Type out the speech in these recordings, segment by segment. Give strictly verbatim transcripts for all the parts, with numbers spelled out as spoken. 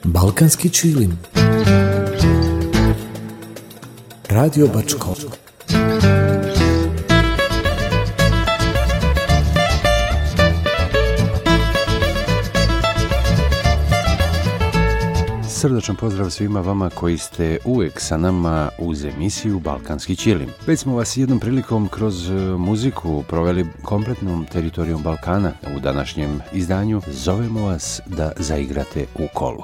Balkanski čilim. Radio Bačko. Srdačan pozdrav svima vama koji ste uvek sa nama uz emisiju Balkanski čilim. Već smo vas jednom prilikom kroz muziku proveli kompletnom teritorijom Balkana. U današnjem izdanju zovemo vas da zaigrate u kolu.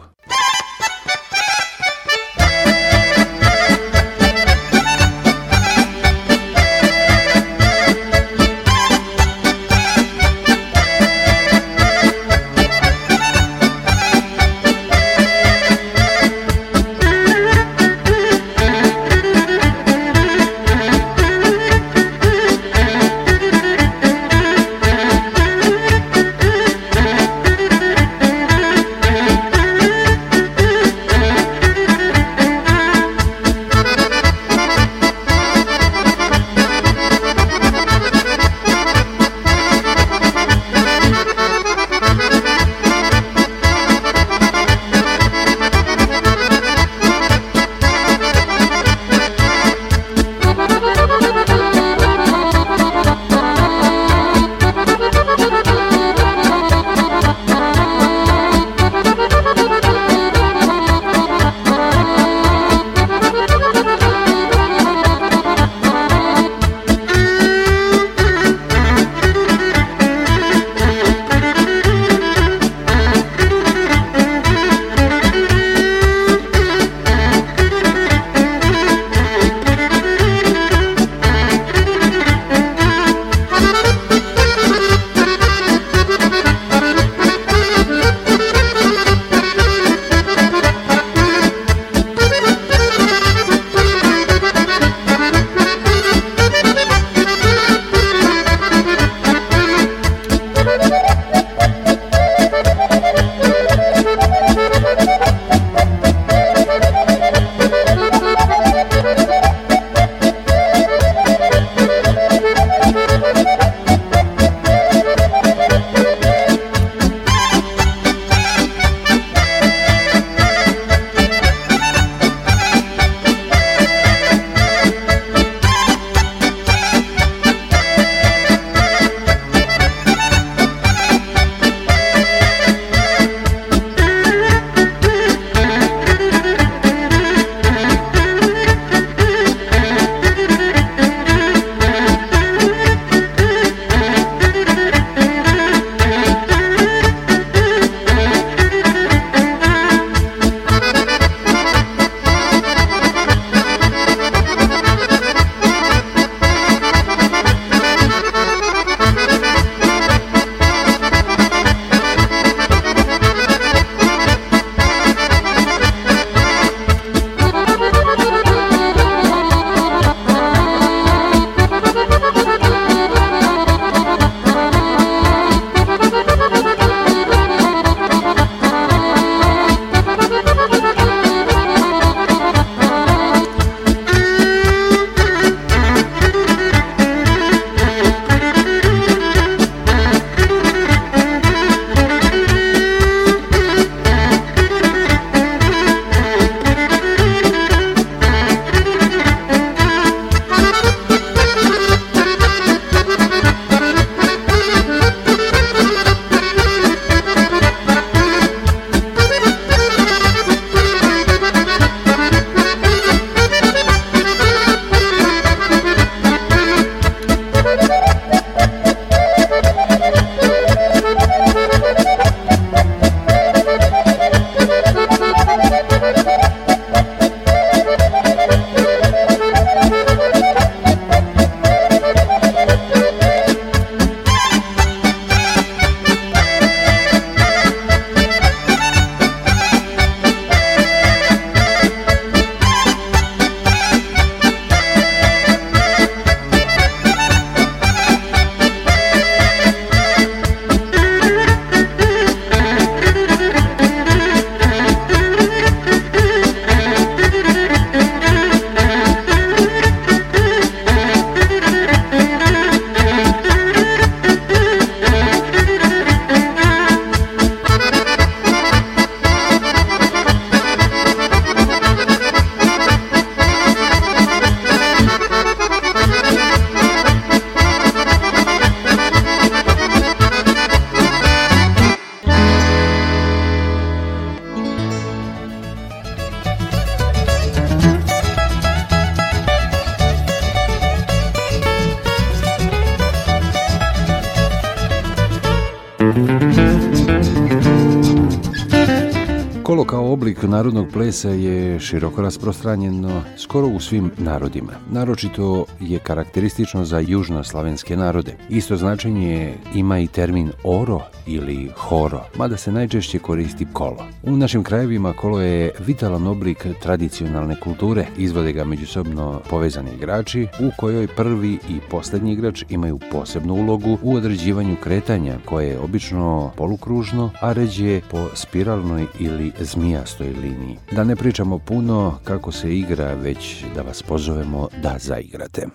Kolo kao oblik narodnog plesa je široko rasprostranjeno skoro u svim narodima. Naročito je karakteristično za južnoslavenske narode. Isto značenje ima i termin oro ili horo, mada se najčešće koristi kolo. U našim krajevima kolo je vitalan oblik tradicionalne kulture. Izvode ga međusobno povezani igrači, u kojoj prvi i posljednji igrač imaju posebnu ulogu u određivanju kretanja, koje je obično polukružno, a ređe po spiralnoj ili zmijastoj liniji. Da ne pričamo puno kako se igra, već da vas pozovemo da zaigrate.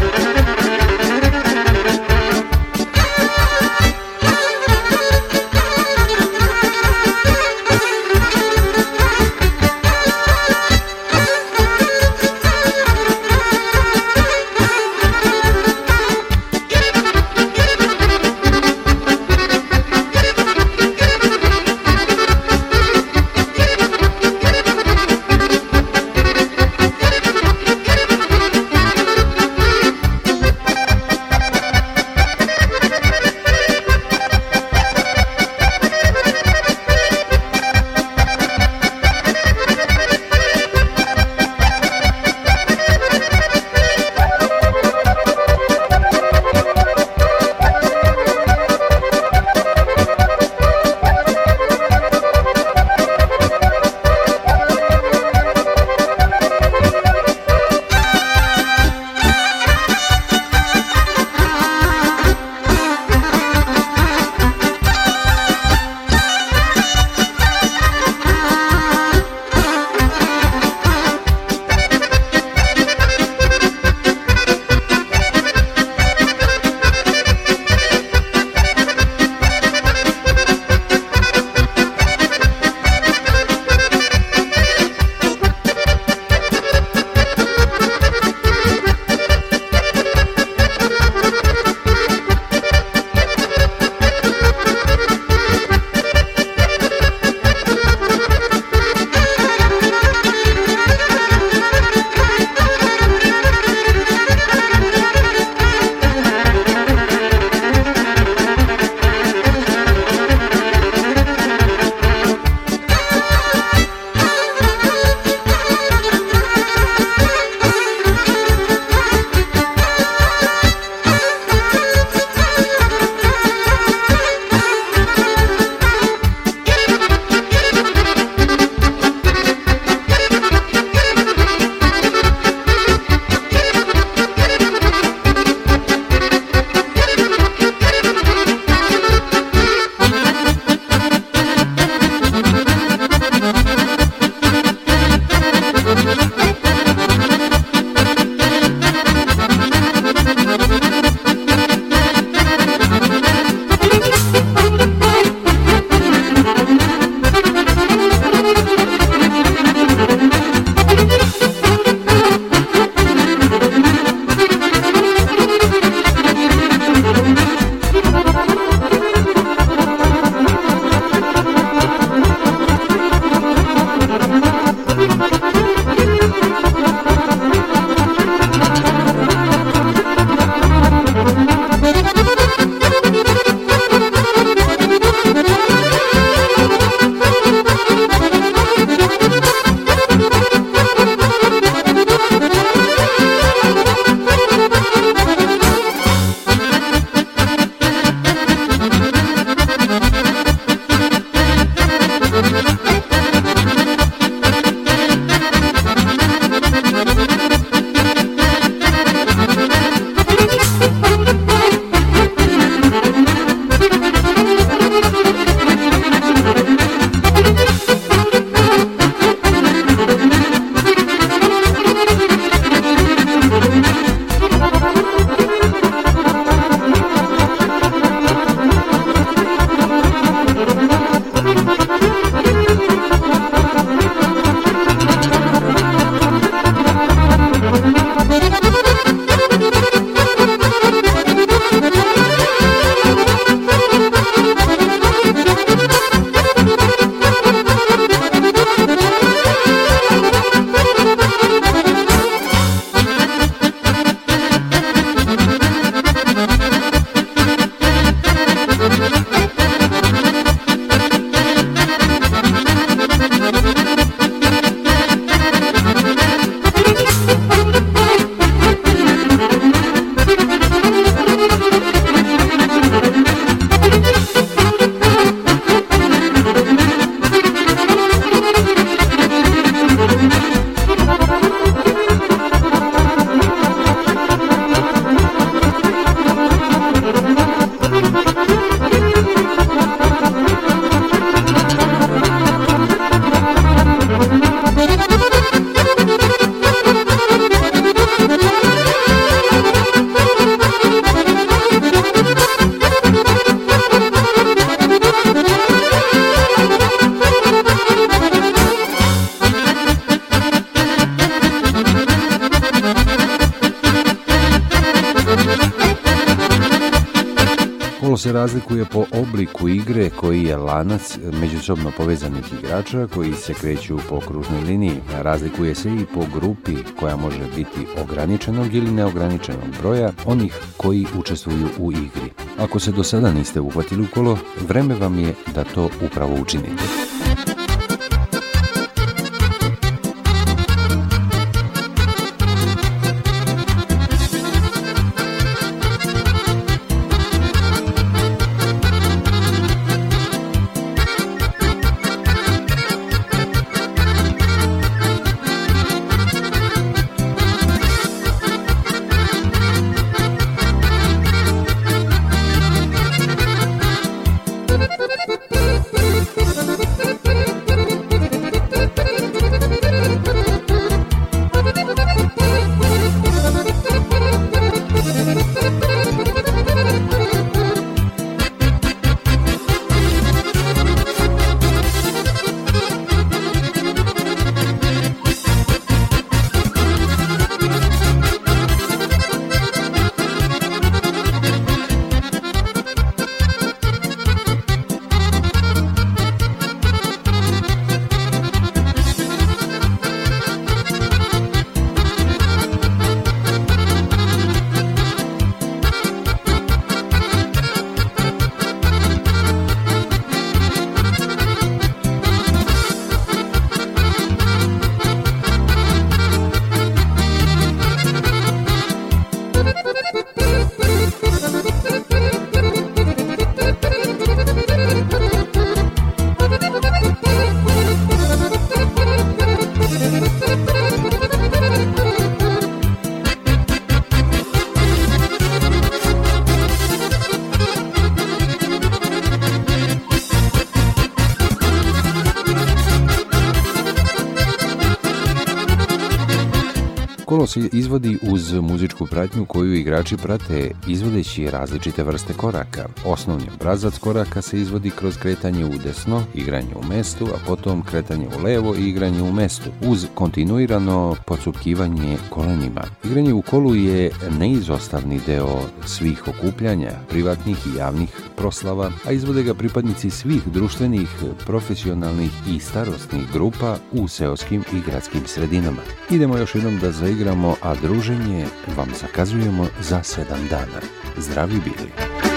Thank you. Kolo se razlikuje po obliku igre koji je lanac međusobno povezanih igrača koji se kreću po kružnoj liniji. Razlikuje se i po grupi koja može biti ograničenog ili neograničenog broja onih koji učestvuju u igri. Ako se do sada niste uhvatili u kolo, vreme vam je da to upravo učinite. Kolo se izvodi uz muzičku pratnju koju igrači prate izvodeći različite vrste koraka. Osnovni obrazac koraka se izvodi kroz kretanje u desno, igranje u mestu, a potom kretanje u levo i igranje u mestu, uz kontinuirano pocupkivanje kolenima. Igranje u kolu je neizostavni deo svih okupljanja, privatnih i javnih proslava, a izvode ga pripadnici svih društvenih, profesionalnih i starosnih grupa u seoskim i gradskim sredinama. Idemo još jednom da zaigramo, a druženje vam zakazujemo za sedam dana. Zdravi bili!